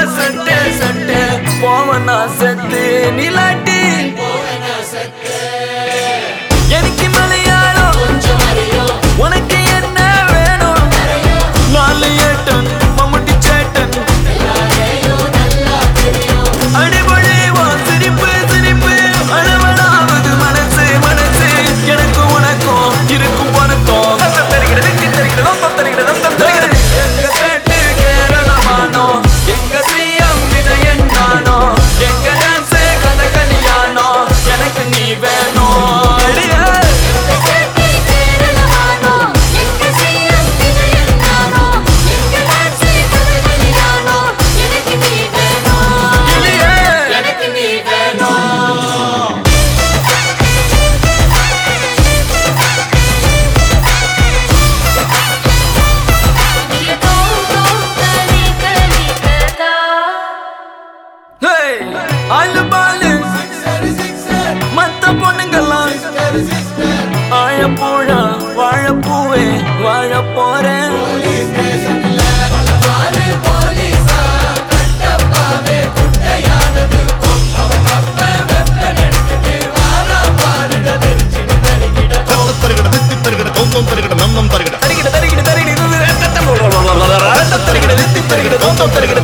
சட்டே சட்டே போவனா செத்து நிலாட்டி எனக்கு மலையாளம் உனக்கு என்ன வேணும் 4 மம்முட்டி சேட்டன் அடிபொழி சிரிப்பு சிரிப்பு அளவலாவது மனசு மனசு எனக்கு உனக்கும் இருக்கும் பொருத்தம் தருகிறது தருகிறது தருகிறது தருகிறது எங்க சேட்டு கேரளமானோ எங்க சிஎம் விஜயன் நானோ எங்க டான்ஸ் கதை கல்யாணோ எனக்கு நீ வேணும் மத்த பொண்ணுங்கெல்லாம் ஆழப்பூழா வாழப்பூவே வாழ போறேன் தருகிட